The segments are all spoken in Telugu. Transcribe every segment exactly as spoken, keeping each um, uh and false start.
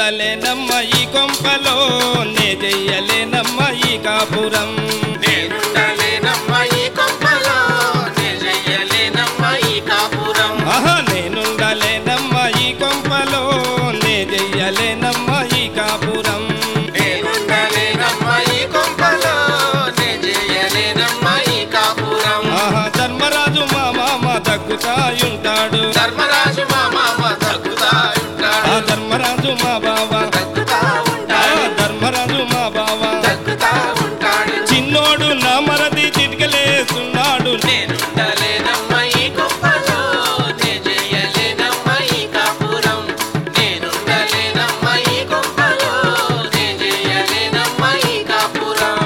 నేనుండలేనమ్మ ఈ కొంపలో నే చెయ్యలేనమ్మ ఈ కాపురం నేనుండలేనమ్మ ఈ కొంపలో నే చెయ్యలేనమ్మ ఈ కాపురం ఆహా నేనుండలేనమ్మ ఈ కొంపలో నే చెయ్యలేనమ్మ ఈ కాపురం నేనుండలేనమ్మ ఈ కొంపలో నే చెయ్యలేనమ్మ ఈ కాపురం ఆహా ధర్మరాజు మా మామ దగ్గుతాయుంటాడు ధర్మరాజు మా మామ దగ్గుతా ఉంటాడు ఆ ధర్మరాజు మా బావ దగ్గుతా ఆ ఉంటాడు ధర్మరాజు మా బావ దగ్గుతా ఉంటాడు చిన్నోడు నా మరది చిటికలేస్తున్నాడు నేనుండలేనమ్మ ఈ కొంపలో నే చెయ్యలేనమ్మ ఈ కాపురం నేనుండలేనమ్మ ఈ కొంపలో నే చెయ్యలేనమ్మ ఈ కాపురం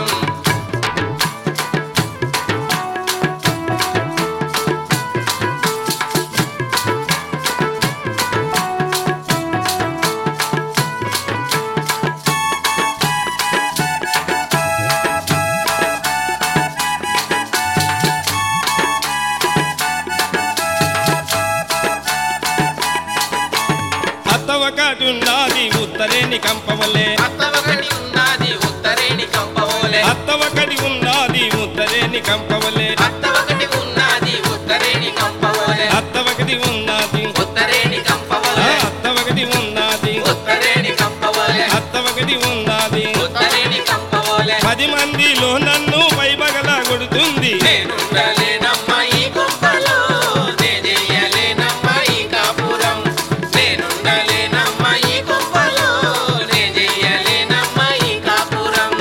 అత్తవకటున్నది ఉత్తరేని కంపవలే అత్తవకటి ఉన్నది ఉత్తరేణి కంపవోలే అత్తవకటి ఉన్నది ఉత్తరేని కంపవలే అత్తవకటి ఉన్నది ఉత్తరేణి కంపవోలే అత్తవకటి ఉన్నది ఉత్తరేణి ఆ కంపవోలే అత్తవకటి ఉన్నది ఉత్తరేణి కంపవోలే అత్తవకటి ఉన్నది ఉత్తరేణి కంపవోలే పది మందిలో నన్ను పైబగల కొడుతుంది నేనుండలేనమ్మ ఈ కొంపలో నే చెయ్యలేనమ్మ ఈ కాపురం నేనుండలేనమ్మ ఈ కొంపలో నే చెయ్యలేనమ్మ ఈ కాపురం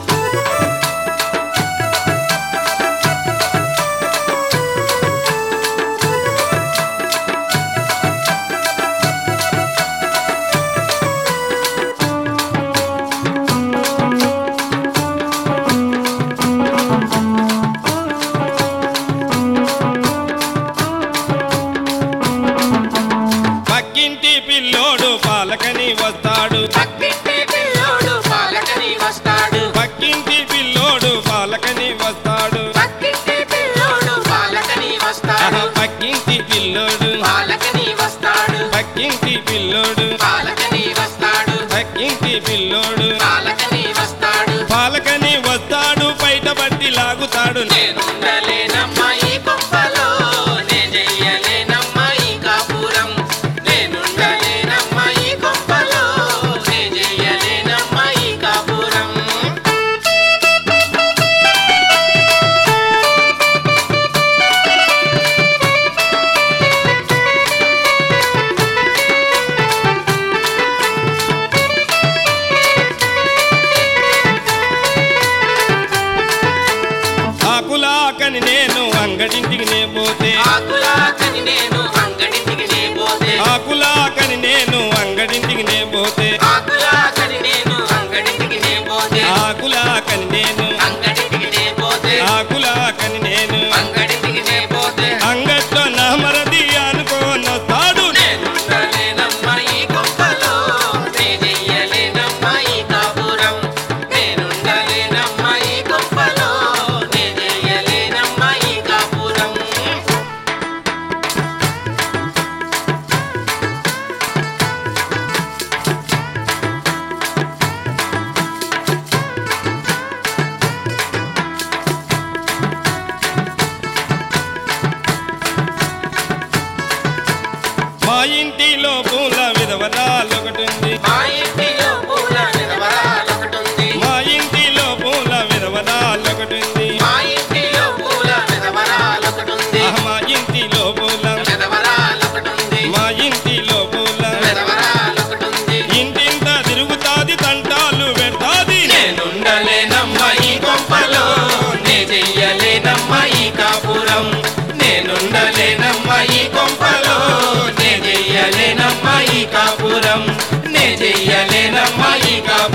పక్కింటి పిల్లోడు పాలకని వస్తాడు పక్కింటి పిల్లోడు పాలకని వస్తాడు పక్కింటి పిల్లోడు పాలకని వస్తాడు పక్కింటి పిల్లోడు పాలకని వస్తాడు ఆహా పక్కింటి పిల్లోడు పాలకని వస్తాడు పక్కింటి పిల్లోడు పాలకని వస్తాడు పక్కింటి పిల్లోడు పాలకని వస్తాడు పాలకని వస్తాడు బయట పట్టి లాగుతాడు నేనుండలేనమ్మ ఈ కొంపలో నే చెయ్యలేనమ్మ ఈ కాపురం నేనుండలేనమ్మ ఈ కొంపలో నే చెయ్యలేనమ్మ ఈ కాపురం ఆకులాకని నేను అంగడింటికి నే పోతే ఆకులాకని నేను అంగడింటికి నే పోతే ఆకులాకని నేను అంగడింటికి నే పోతే ఆకులాకని నేను అంగడింటికి నే పోతే ఆకులాకని నేను అంగడింటికి నే పోతే ఆకులాకని నేను అంగడింటికి నే పోతే అంగట్లో నా మరది అనుకోనొస్తాడు నేనుండలేనమ్మ ఈ కొంపలో నే చెయ్యలేనమ్మ ఈ కాపురం నేనుండలేనమ్మ ఈ కొంపలో నే చెయ్యలేనమ్మ ఈ కాపురం మా ఇంటిలో పూల విధవరాలొకటుంది మా ఇంటిలో పూల విధవరాలొకటుంది మా ఇంటిలో పూల విధవరాలొకటుంది మా ఇంటిలో పూల విధవరాలొకటుంది ఆహ్, మా ఇంటిలో పూల విధవరాలొకటుంది మా ఇంటిలో పూల విధవరాలొకటుంది ఇంటింత తిరుగుతాది తంటాలు పెడతాది నేనుండలేనమ్మ ఈ కొంపలో నే చెయ్యలేనమ్మ ఈ కాపురం నేనుండలేనమ్మ ఈ కొంపలో నే చెయ్యలేనమ్మ ఈ కాపురం నే చెయ్యలేనమ్మ ఈ కాపురం